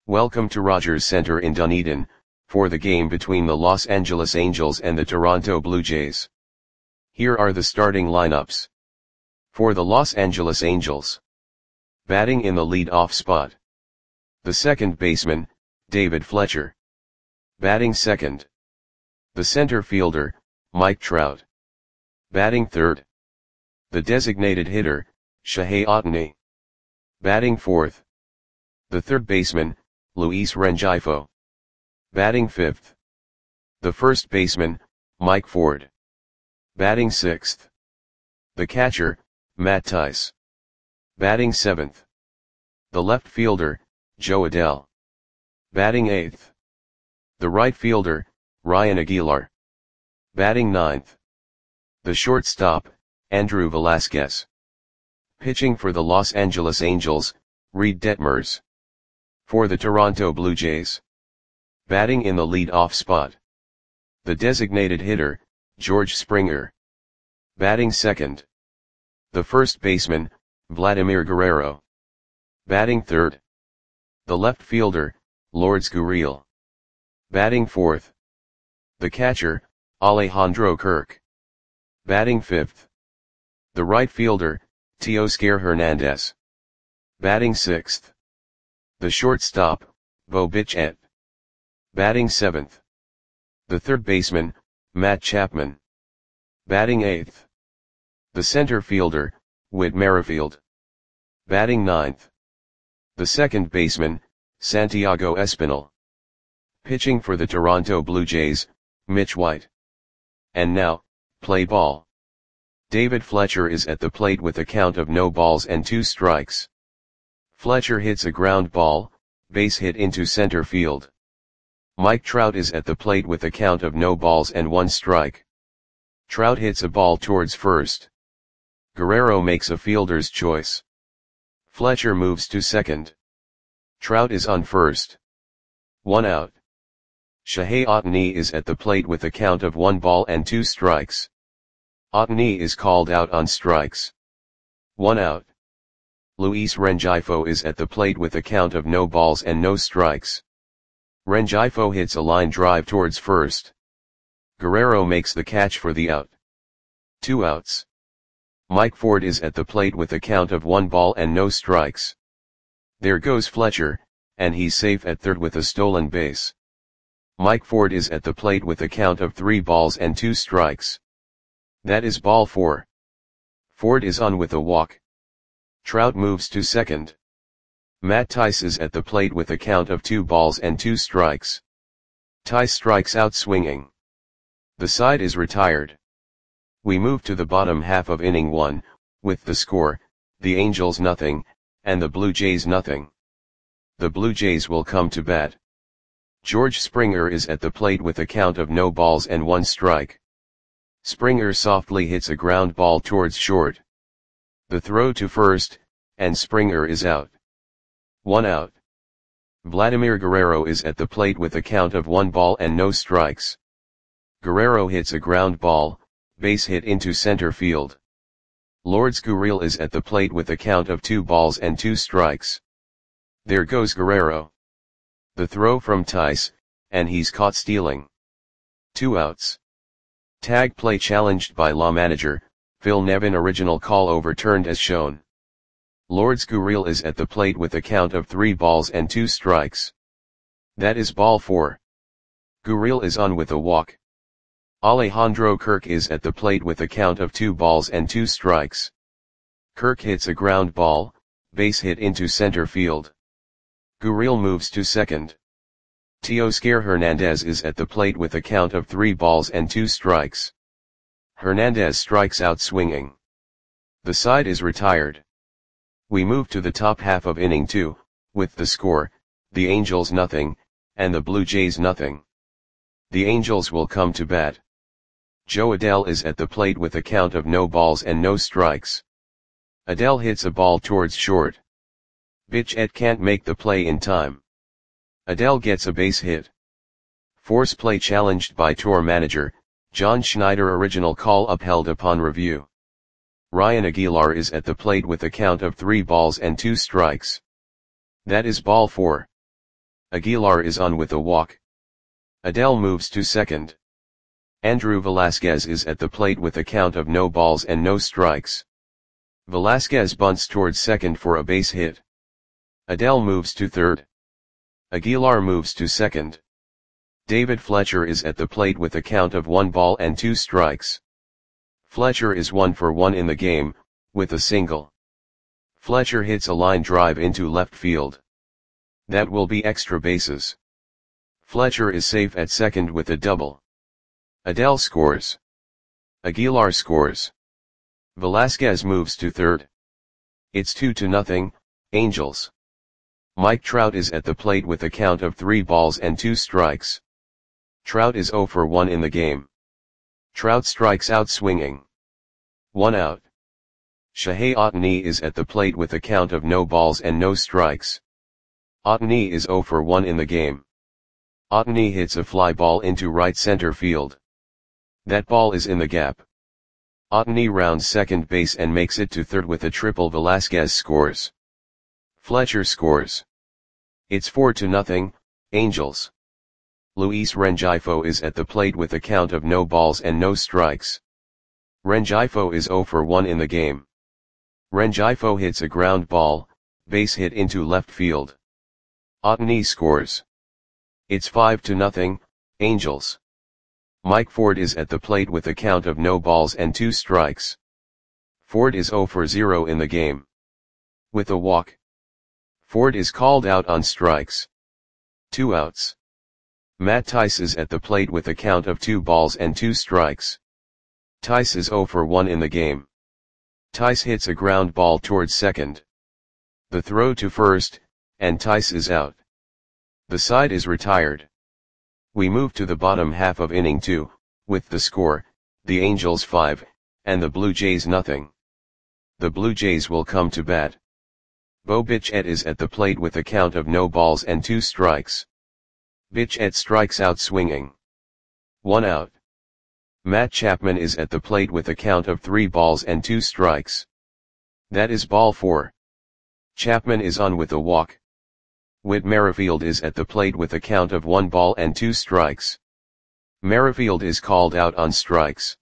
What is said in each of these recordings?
Welcome to Rogers Center in Dunedin, for the game between the Los Angeles Angels and the Toronto Blue Jays. Here are the starting lineups. For the Los Angeles Angels. Batting in the lead-off spot. The second baseman, David Fletcher. Batting second. The center fielder, Mike Trout. Batting third. The designated hitter, Shohei Ohtani. Batting fourth. The third baseman, Luis Rengifo. Batting fifth. The first baseman, Mike Ford. Batting sixth. The catcher, Matt Thaiss. Batting seventh. The left fielder, Jo Adell. Batting eighth. The right fielder, Ryan Aguilar. Batting ninth. The shortstop, Andrew Velasquez. Pitching for the Los Angeles Angels, Reed Detmers. For the Toronto Blue Jays. Batting in the lead-off spot. The designated hitter, George Springer. Batting second. The first baseman, Vladimir Guerrero. Batting third. The left fielder, Lourdes Gurriel. Batting fourth. The catcher, Alejandro Kirk. Batting fifth. The right fielder, Teoscar Hernandez. Batting sixth. The shortstop, Bo Bichette. Batting seventh. The third baseman, Matt Chapman. Batting eighth. The center fielder, Whit Merrifield. Batting ninth. The second baseman, Santiago Espinal. Pitching for the Toronto Blue Jays, Mitch White. And now, play ball. David Fletcher is at the plate with a count of no balls and 2 strikes. Fletcher hits a ground ball, base hit into center field. Mike Trout is at the plate with a count of no balls and 1 strike. Trout hits a ball towards first. Guerrero makes a fielder's choice. Fletcher moves to second. Trout is on first. 1 out. Shohei Ohtani is at the plate with a count of 1 ball and 2 strikes. Ohtani is called out on strikes. 1 out. Luis Rengifo is at the plate with a count of no balls and no strikes. Rengifo hits a line drive towards first. Guerrero makes the catch for the out. 2 outs. Mike Ford is at the plate with a count of 1 ball and no strikes. There goes Fletcher, and he's safe at third with a stolen base. Mike Ford is at the plate with a count of 3 balls and 2 strikes. That is ball 4. Ford is on with a walk. Trout moves to second. Matt Thaiss is at the plate with a count of 2 balls and 2 strikes. Thaiss strikes out swinging. The side is retired. We move to the bottom half of inning 1, with the score, the Angels nothing, and the Blue Jays nothing. The Blue Jays will come to bat. George Springer is at the plate with a count of no balls and 1 strike. Springer softly hits a ground ball towards short. The throw to first, and Springer is out. 1 out. Vladimir Guerrero is at the plate with a count of 1 ball and no strikes. Guerrero hits a ground ball, base hit into center field. Lourdes Gurriel is at the plate with a count of 2 balls and 2 strikes. There goes Guerrero. The throw from Thaiss, and he's caught stealing. 2 outs. Tag play challenged by law manager, Phil Nevin. Original call overturned as shown. Lourdes Gurriel is at the plate with a count of 3 balls and 2 strikes. That is ball 4. Gurriel is on with a walk. Alejandro Kirk is at the plate with a count of 2 balls and 2 strikes. Kirk hits a ground ball, base hit into center field. Gurriel moves to second. Teoscar Hernandez is at the plate with a count of 3 balls and 2 strikes. Hernandez strikes out swinging. The side is retired. We move to the top half of inning 2, with the score, the Angels nothing, and the Blue Jays nothing. The Angels will come to bat. Jo Adell is at the plate with a count of no balls and no strikes. Adell hits a ball towards short. Bichette can't make the play in time. Adell gets a base hit. Force play challenged by tour manager, John Schneider. Original call upheld upon review. Ryan Aguilar is at the plate with a count of 3 balls and 2 strikes. That is ball 4. Aguilar is on with a walk. Adell moves to second. Andrew Velasquez is at the plate with a count of no balls and no strikes. Velasquez bunts towards second for a base hit. Adell moves to third. Aguilar moves to second. David Fletcher is at the plate with a count of 1 ball and 2 strikes. Fletcher is 1 for 1 in the game, with a single. Fletcher hits a line drive into left field. That will be extra bases. Fletcher is safe at second with a double. Adell scores. Aguilar scores. Velasquez moves to third. It's 2-0, Angels. Mike Trout is at the plate with a count of 3 balls and 2 strikes. Trout is 0 for 1 in the game. Trout strikes out swinging. 1 out. Shohei Ohtani is at the plate with a count of no balls and no strikes. Ohtani is 0 for 1 in the game. Ohtani hits a fly ball into right center field. That ball is in the gap. Ohtani rounds second base and makes it to third with a triple. Velasquez scores. Fletcher scores. It's 4-0, Angels. Luis Rengifo is at the plate with a count of no balls and no strikes. Rengifo is 0 for 1 in the game. Rengifo hits a ground ball, base hit into left field. Ohtani scores. It's 5-0, Angels. Mike Ford is at the plate with a count of no balls and 2 strikes. Ford is 0 for 0 in the game. With a walk. Ford is called out on strikes. 2 outs. Matt Thaiss is at the plate with a count of 2 balls and 2 strikes. Thaiss is 0 for 1 in the game. Thaiss hits a ground ball towards second. The throw to first, and Thaiss is out. The side is retired. We move to the bottom half of inning 2, with the score, the Angels 5, and the Blue Jays nothing. The Blue Jays will come to bat. Bo Bichette is at the plate with a count of no balls and 2 strikes. Bichette strikes out swinging. 1 out. Matt Chapman is at the plate with a count of 3 balls and 2 strikes. That is ball 4. Chapman is on with a walk. Whit Merrifield is at the plate with a count of 1 ball and 2 strikes. Merrifield is called out on strikes.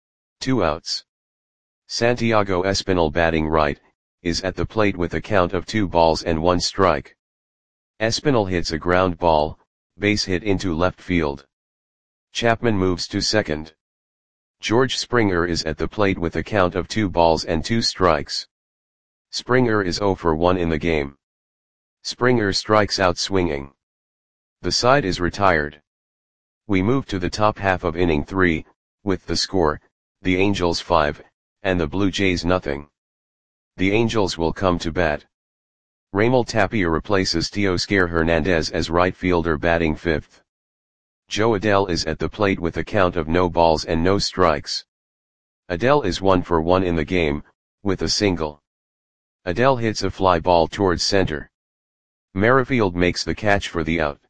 2 outs. Santiago Espinal, batting right, is at the plate with a count of 2 balls and 1 strike. Espinal hits a ground ball, base hit into left field. Chapman moves to second. George Springer is at the plate with a count of 2 balls and 2 strikes. Springer is 0 for 1 in the game. Springer strikes out swinging. The side is retired. We move to the top half of inning 3, with the score, the Angels 5, and the Blue Jays nothing. The Angels will come to bat. Raimel Tapia replaces Teoscar Hernandez as right fielder, batting 5th. Jo Adell is at the plate with a count of no balls and no strikes. Adell is 1 for 1 in the game, with a single. Adell hits a fly ball towards center. Merrifield makes the catch for the out.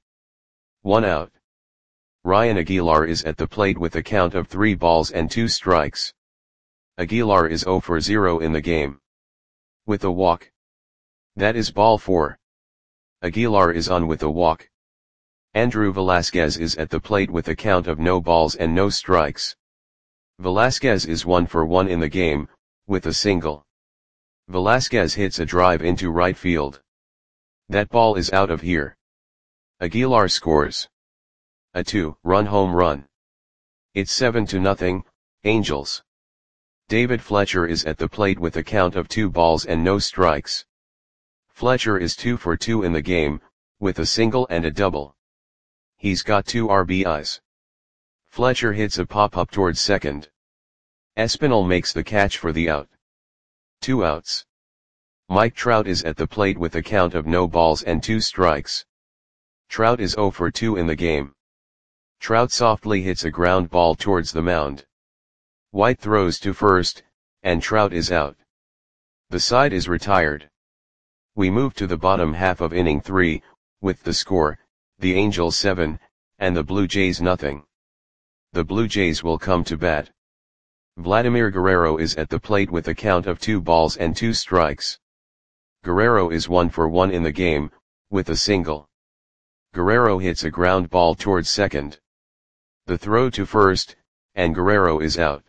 1 out. Ryan Aguilar is at the plate with a count of 3 balls and 2 strikes. Aguilar is 0 for 0 in the game. With a walk. That is ball 4. Aguilar is on with a walk. Andrew Velasquez is at the plate with a count of no balls and no strikes. Velasquez is 1 for 1 in the game, with a single. Velasquez hits a drive into right field. That ball is out of here. Aguilar scores. A 2-run home run. It's 7-0, Angels. David Fletcher is at the plate with a count of 2 balls and no strikes. Fletcher is 2 for 2 in the game, with a single and a double. He's got 2 RBIs. Fletcher hits a pop-up towards second. Espinal makes the catch for the out. 2 outs. Mike Trout is at the plate with a count of no balls and 2 strikes. Trout is 0 for 2 in the game. Trout softly hits a ground ball towards the mound. White throws to first, and Trout is out. The side is retired. We move to the bottom half of inning 3, with the score, the Angels 7, and the Blue Jays nothing. The Blue Jays will come to bat. Vladimir Guerrero is at the plate with a count of 2 balls and 2 strikes. Guerrero is 1 for 1 in the game, with a single. Guerrero hits a ground ball towards second. The throw to first, and Guerrero is out.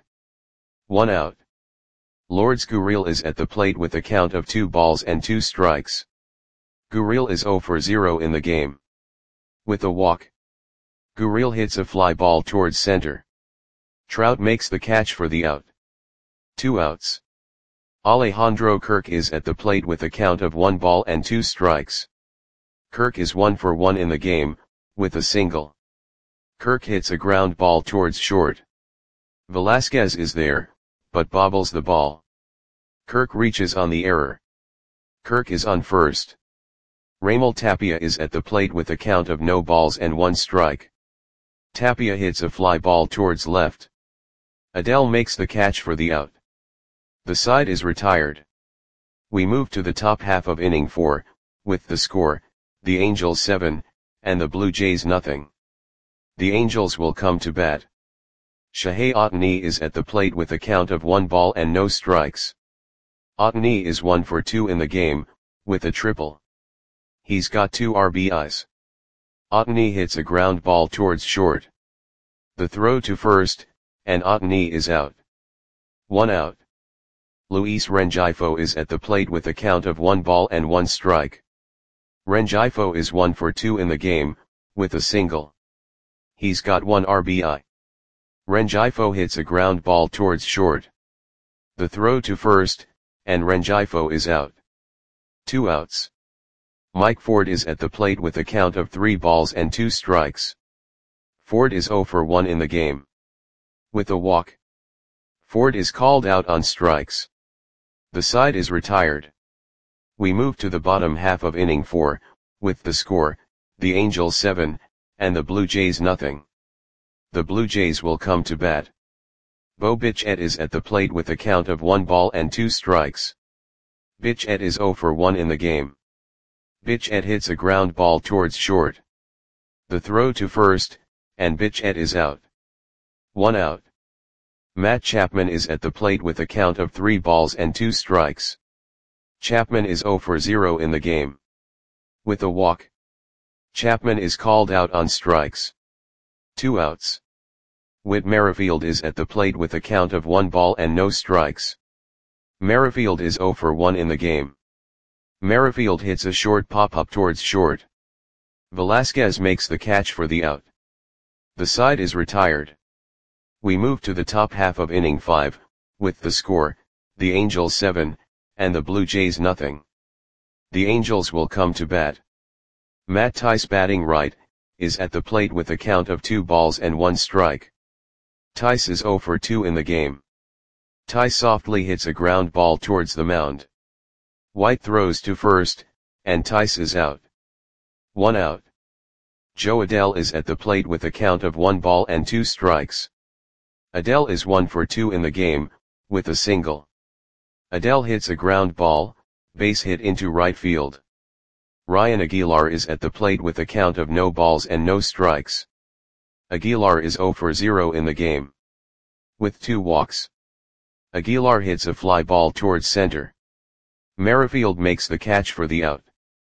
1 out. Lourdes Gurriel is at the plate with a count of 2 balls and 2 strikes. Gurriel is 0 for 0 in the game. With a walk, Gurriel hits a fly ball towards center. Trout makes the catch for the out. 2 outs. Alejandro Kirk is at the plate with a count of 1 ball and 2 strikes. Kirk is 1 for 1 in the game, with a single. Kirk hits a ground ball towards short. Velasquez is there, but bobbles the ball. Kirk reaches on the error. Kirk is on first. Raimel Tapia is at the plate with a count of no balls and 1 strike. Tapia hits a fly ball towards left. Adell makes the catch for the out. The side is retired. We move to the top half of inning 4, with the score, the Angels 7, and the Blue Jays nothing. The Angels will come to bat. Shohei Ohtani is at the plate with a count of 1 ball and no strikes. Ohtani is 1 for 2 in the game, with a triple. He's got 2 RBIs. Ohtani hits a ground ball towards short. The throw to first, and Ohtani is out. 1 out. Luis Rengifo is at the plate with a count of 1 ball and 1 strike. Rengifo is 1 for 2 in the game, with a single. He's got 1 RBI. Rengifo hits a ground ball towards short. The throw to first, and Rengifo is out. 2 outs. Mike Ford is at the plate with a count of 3 balls and 2 strikes. Ford is 0 for 1 in the game. With a walk, Ford is called out on strikes. The side is retired. We move to the bottom half of inning 4, with the score, the Angels 7, and the Blue Jays nothing. The Blue Jays will come to bat. Bo Bichette is at the plate with a count of 1 ball and 2 strikes. Bichette is 0 for 1 in the game. Bichette hits a ground ball towards short. The throw to first, and Bichette is out. 1 out. Matt Chapman is at the plate with a count of 3 balls and 2 strikes. Chapman is 0 for 0 in the game. With a walk, Chapman is called out on strikes. 2 outs. Whit Merrifield is at the plate with a count of 1 ball and no strikes. Merrifield is 0 for 1 in the game. Merrifield hits a short pop-up towards short. Velasquez makes the catch for the out. The side is retired. We move to the top half of inning 5, with the score, the Angels 7, and the Blue Jays nothing. The Angels will come to bat. Matt Thaiss batting right, is at the plate with a count of 2 balls and 1 strike. Thaiss is 0 for 2 in the game. Thaiss softly hits a ground ball towards the mound. White throws to first, and Thaiss is out. 1 out. Jo Adell is at the plate with a count of 1 ball and 2 strikes. Adell is 1 for 2 in the game, with a single. Adell hits a ground ball, base hit into right field. Ryan Aguilar is at the plate with a count of no balls and no strikes. Aguilar is 0 for 0 in the game. With 2 walks, Aguilar hits a fly ball towards center. Merrifield makes the catch for the out.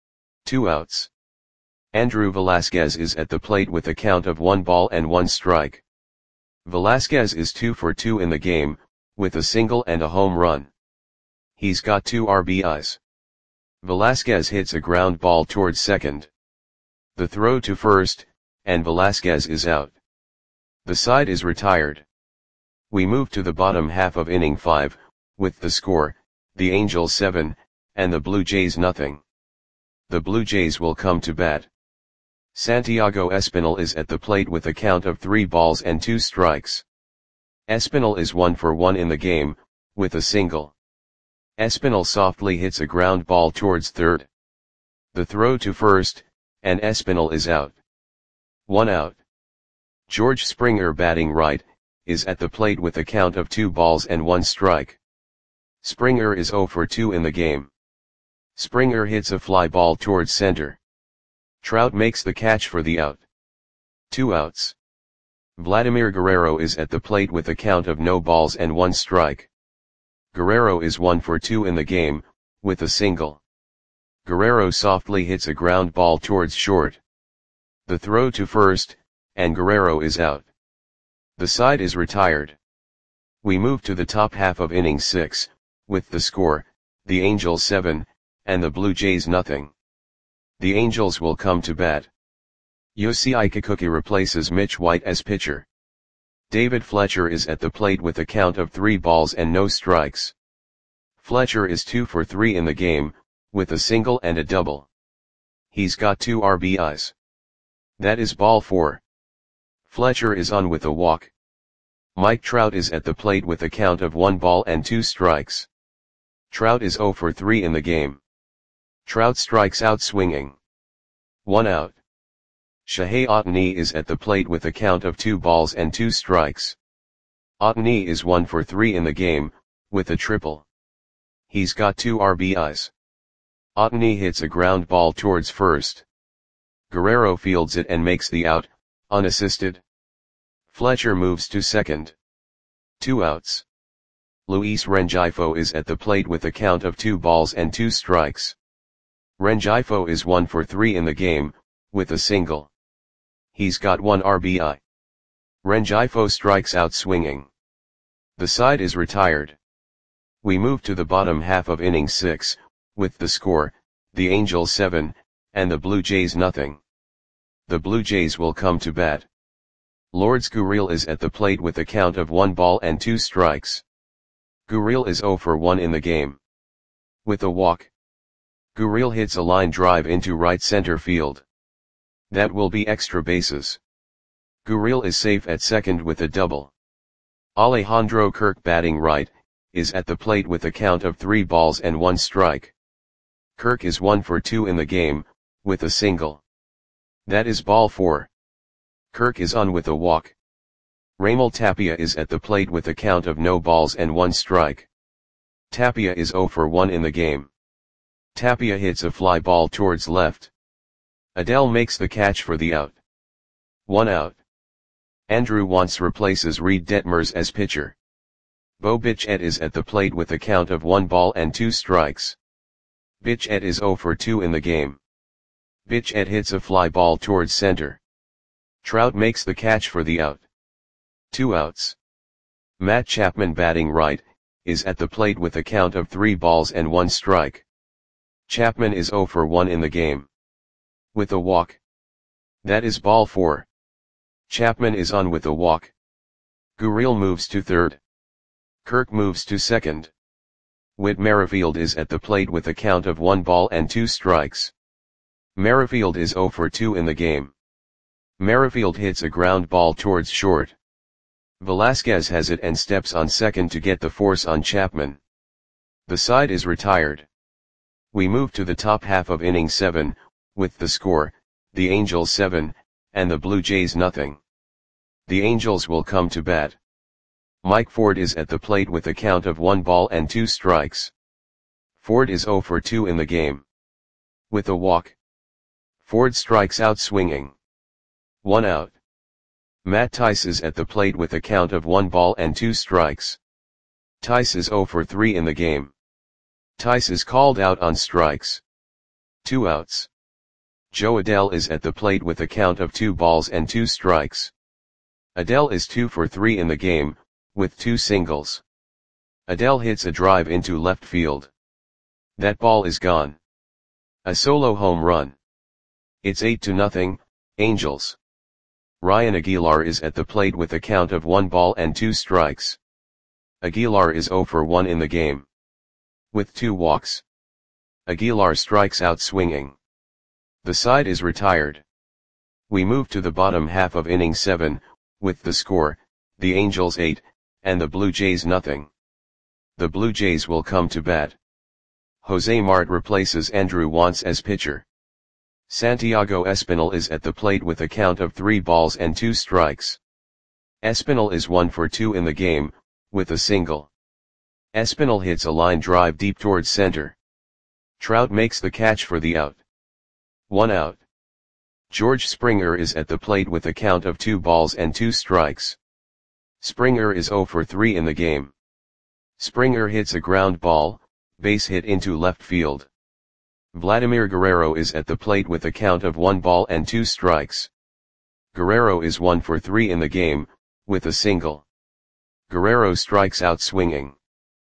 2 outs. Andrew Velasquez is at the plate with a count of 1 ball and 1 strike. Velasquez is 2 for 2 in the game, with a single and a home run. He's got 2 RBIs. Velasquez hits a ground ball towards second. The throw to first, and Velasquez is out. The side is retired. We move to the bottom half of inning 5, with the score, the Angels 7, and the Blue Jays nothing. The Blue Jays will come to bat. Santiago Espinal is at the plate with a count of 3 balls and 2 strikes. Espinal is 1 for 1 in the game, with a single. Espinal softly hits a ground ball towards third. The throw to first, and Espinal is out. 1 out. George Springer batting right, is at the plate with a count of 2 balls and 1 strike. Springer is 0 for 2 in the game. Springer hits a fly ball towards center. Trout makes the catch for the out. 2 outs. Vladimir Guerrero is at the plate with a count of no balls and 1 strike. Guerrero is 1 for 2 in the game, with a single. Guerrero softly hits a ground ball towards short. The throw to first, and Guerrero is out. The side is retired. We move to the top half of inning 6, with the score, the Angels 7, and the Blue Jays nothing. The Angels will come to bat. Yoshii Kikuchi replaces Mitch White as pitcher. David Fletcher is at the plate with a count of 3 balls and no strikes. Fletcher is 2 for 3 in the game, with a single and a double. He's got 2 RBIs. That is ball 4. Fletcher is on with a walk. Mike Trout is at the plate with a count of 1 ball and 2 strikes. Trout is 0 for 3 in the game. Trout strikes out swinging. 1 out. Shohei Ohtani is at the plate with a count of 2 balls and 2 strikes. Ohtani is 1 for 3 in the game, with a triple. He's got 2 RBIs. Ohtani hits a ground ball towards first. Guerrero fields it and makes the out, unassisted. Fletcher moves to second. 2 outs. Luis Rengifo is at the plate with a count of 2 balls and 2 strikes. Rengifo is 1 for 3 in the game, with a single. He's got 1 RBI. Rengifo strikes out swinging. The side is retired. We move to the bottom half of inning 6, with the score, the Angels 7, and the Blue Jays nothing. The Blue Jays will come to bat. Lourdes Gurriel is at the plate with a count of 1 ball and 2 strikes. Gurriel is 0 for 1 in the game. With a walk. Gurriel hits a line drive into right center field. That will be extra bases. Gurriel is safe at second with a double. Alejandro Kirk batting right, is at the plate with a count of 3 balls and 1 strike. Kirk is 1 for 2 in the game, with a single. That is ball 4. Kirk is on with a walk. Raimel Tapia is at the plate with a count of no balls and 1 strike. Tapia is 0 for 1 in the game. Tapia hits a fly ball towards left. Adell makes the catch for the out. 1 out. Andrew Wantz replaces Reed Detmers as pitcher. Bo Bichette is at the plate with a count of 1 ball and 2 strikes. Bichette is 0 for 2 in the game. Bichette hits a fly ball towards center. Trout makes the catch for the out. 2 outs. Matt Chapman batting right, is at the plate with a count of 3 balls and 1 strike. Chapman is 0 for 1 in the game. With a walk. That is ball 4. Chapman is on with a walk. Gurriel moves to third. Kirk moves to second. Whit Merrifield is at the plate with a count of 1 ball and 2 strikes. Merrifield is 0 for 2 in the game. Merrifield hits a ground ball towards short. Velasquez has it and steps on second to get the force on Chapman. The side is retired. We move to the top half of inning 7, with the score, the Angels 7, and the Blue Jays nothing. The Angels will come to bat. Mike Ford is at the plate with a count of 1 ball and 2 strikes. Ford is 0 for 2 in the game. With a walk. Ford strikes out swinging. 1 out. Matt Tice is at the plate with a count of 1 ball and 2 strikes. Tice is 0 for 3 in the game. Tice is called out on strikes. 2 outs. Joe Adell is at the plate with a count of 2 balls and 2 strikes. Adell is 2 for 3 in the game, with 2 singles. Adell hits a drive into left field. That ball is gone. A solo home run. It's 8-0, Angels. Ryan Aguilar is at the plate with a count of 1 ball and 2 strikes. Aguilar is 0 for 1 in the game. With 2 walks. Aguilar strikes out swinging. The side is retired. We move to the bottom half of inning 7, with the score, the Angels 8, and the Blue Jays nothing. The Blue Jays will come to bat. Jose Marte replaces Andrew Wantz as pitcher. Santiago Espinal is at the plate with a count of 3 balls and 2 strikes. Espinal is 1 for 2 in the game, with a single. Espinal hits a line drive deep towards center. Trout makes the catch for the out. 1 out. George Springer is at the plate with a count of 2 balls and 2 strikes. Springer is 0 for 3 in the game. Springer hits a ground ball, base hit into left field. Vladimir Guerrero is at the plate with a count of 1 ball and 2 strikes. Guerrero is 1 for 3 in the game, with a single. Guerrero strikes out swinging.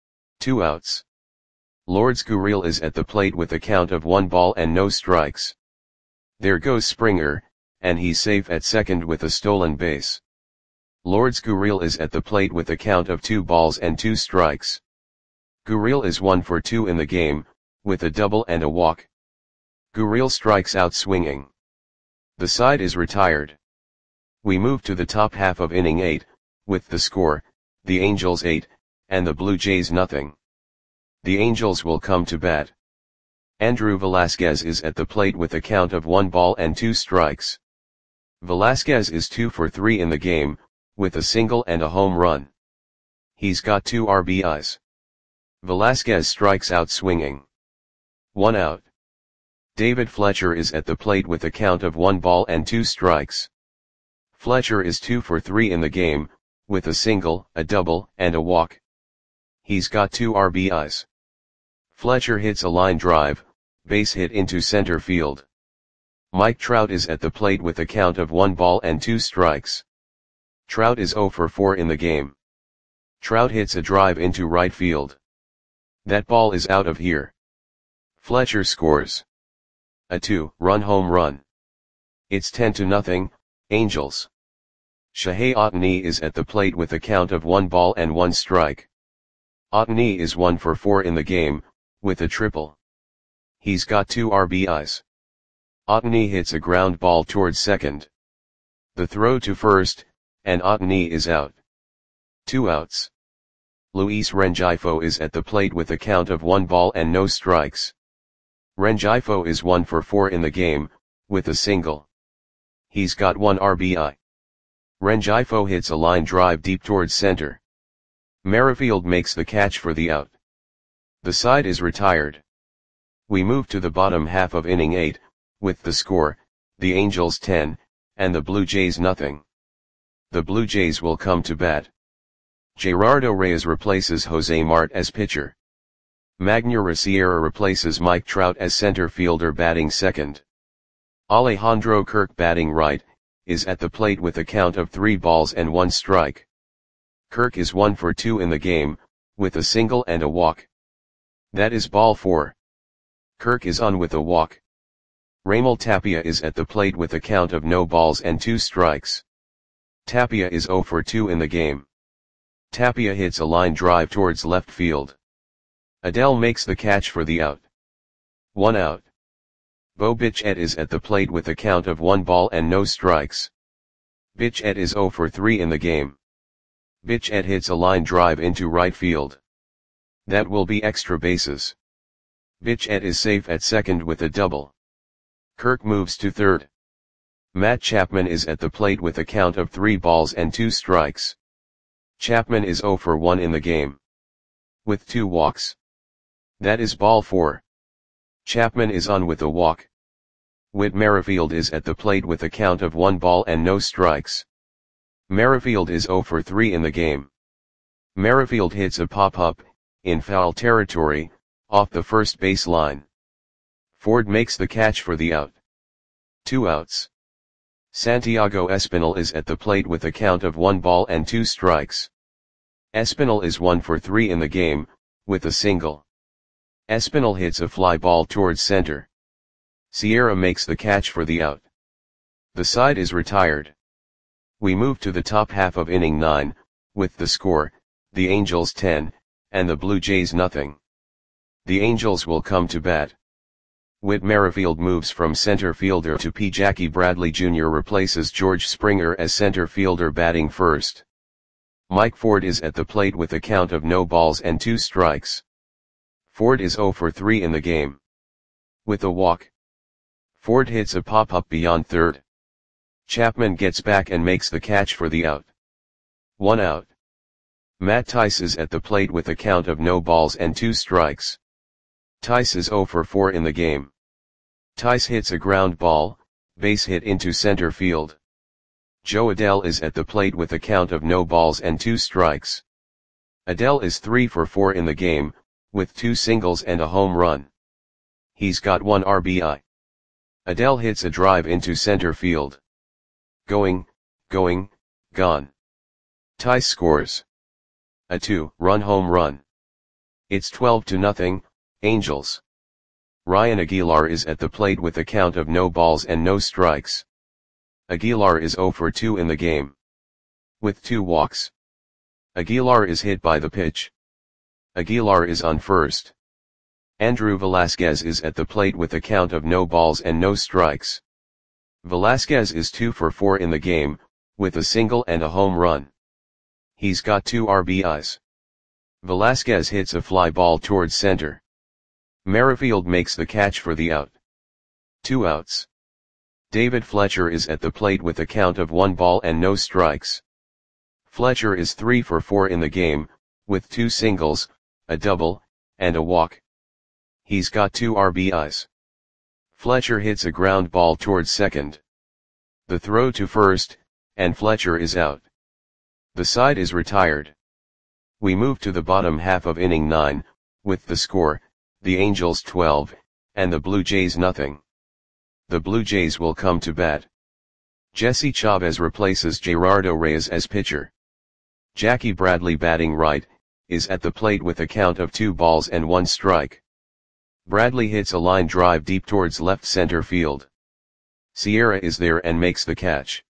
2 outs. Lourdes Gurriel is at the plate with a count of 1 ball and no strikes. There goes Springer, and he's safe at second with a stolen base. Lourdes Gurriel is at the plate with a count of 2 balls and 2 strikes. Gurriel is 1 for 2 in the game, with a double and a walk. Gurriel strikes out swinging. The side is retired. We move to the top half of inning 8, with the score, the Angels 8, and the Blue Jays nothing. The Angels will come to bat. Andrew Velasquez is at the plate with a count of 1 ball and 2 strikes. Velasquez is 2 for 3 in the game, with a single and a home run. He's got 2 RBIs. Velasquez strikes out swinging. 1 out. David Fletcher is at the plate with a count of 1 ball and 2 strikes. Fletcher is 2 for 3 in the game, with a single, a double, and a walk. He's got 2 RBIs. Fletcher hits a line drive, base hit into center field. Mike Trout is at the plate with a count of 1 ball and 2 strikes. Trout is 0 for 4 in the game. Trout hits a drive into right field. That ball is out of here. Fletcher scores a 2-run home run. It's 10-0, Angels. Shohei Ohtani is at the plate with a count of 1 ball and 1 strike. Ohtani is 1 for 4 in the game, with a triple. He's got 2 RBIs. Ohtani hits a ground ball towards second. The throw to first, and Ohtani is out. 2 outs. Luis Rengifo is at the plate with a count of 1 ball and no strikes. Rengifo is 1 for 4 in the game, with a single. He's got 1 RBI. Rengifo hits a line drive deep towards center. Merrifield makes the catch for the out. The side is retired. We move to the bottom half of inning 8, with the score, the Angels 10, and the Blue Jays nothing. The Blue Jays will come to bat. Gerardo Reyes replaces Jose Marte as pitcher. Magneuris Sierra replaces Mike Trout as center fielder batting second. Alejandro Kirk batting right, is at the plate with a count of 3 balls and 1 strike. Kirk is 1 for 2 in the game, with a single and a walk. That is ball 4. Kirk is on with a walk. Raimel Tapia is at the plate with a count of no balls and 2 strikes. Tapia is 0 for 2 in the game. Tapia hits a line drive towards left field. Adell makes the catch for the out. 1 out. Bo Bichette is at the plate with a count of 1 ball and no strikes. Bichette is 0 for 3 in the game. Bichette hits a line drive into right field. That will be extra bases. Bichette is safe at second with a double. Kirk moves to third. Matt Chapman is at the plate with a count of 3 balls and 2 strikes. Chapman is 0 for 1 in the game. With 2 walks. That is ball 4. Chapman is on with a walk. Whit Merrifield is at the plate with a count of 1 ball and no strikes. Merrifield is 0 for 3 in the game. Merrifield hits a pop-up, in foul territory, off the first base line. Ford makes the catch for the out. 2 outs. Santiago Espinal is at the plate with a count of 1 ball and 2 strikes. Espinal is 1 for 3 in the game, with a single. Espinal hits a fly ball towards center. Sierra makes the catch for the out. The side is retired. We move to the top half of inning 9, with the score, the Angels 10, and the Blue Jays nothing. The Angels will come to bat. Whit Merrifield moves from center fielder to P. Jackie Bradley Jr. replaces George Springer as center fielder batting first. Mike Ford is at the plate with a count of no balls and 2 strikes. Ford is 0 for 3 in the game. With a walk. Ford hits a pop-up beyond third. Chapman gets back and makes the catch for the out. 1 out. Matt Tice is at the plate with a count of no balls and 2 strikes. Tice is 0 for 4 in the game. Tice hits a ground ball, base hit into center field. Joe Adell is at the plate with a count of no balls and 2 strikes. Adell is 3 for 4 in the game, with 2 singles and a home run. He's got 1 RBI. Adele hits a drive into center field. Going, gone. Tice scores a 2-run home run. It's 12-0, Angels. Ryan Aguilar is at the plate with a count of no balls and no strikes. Aguilar is 0 for 2 in the game, with 2 walks. Aguilar is hit by the pitch. Aguilar is on first. Andrew Velasquez is at the plate with a count of no balls and no strikes. Velasquez is 2 for 4 in the game, with a single and a home run. He's got 2 RBIs. Velasquez hits a fly ball towards center. Merrifield makes the catch for the out. 2 outs. David Fletcher is at the plate with a count of 1 ball and no strikes. Fletcher is 3 for 4 in the game, with 2 singles, a double, and a walk. He's got 2 RBIs. Fletcher hits a ground ball towards second. The throw to first, and Fletcher is out. The side is retired. We move to the bottom half of inning 9, with the score, the Angels 12, and the Blue Jays nothing. The Blue Jays will come to bat. Jesse Chavez replaces Gerardo Reyes as pitcher. Jackie Bradley, batting right, is at the plate with a count of 2 balls and 1 strike. Bradley hits a line drive deep towards left center field. Sierra is there and makes the catch.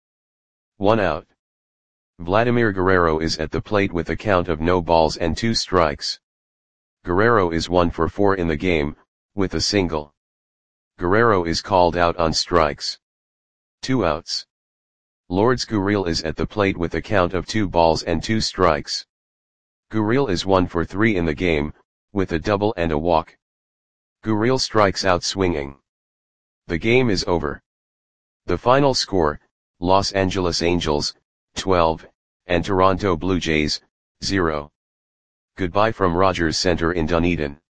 1 out. Vladimir Guerrero is at the plate with a count of no balls and 2 strikes. Guerrero is 1 for 4 in the game, with a single. Guerrero is called out on strikes. 2 outs. Lourdes Gurriel is at the plate with a count of 2 balls and 2 strikes. Gurriel is 1 for 3 in the game, with a double and a walk. Gurriel strikes out swinging. The game is over. The final score, Los Angeles Angels, 12, and Toronto Blue Jays, 0. Goodbye from Rogers Center in Dunedin.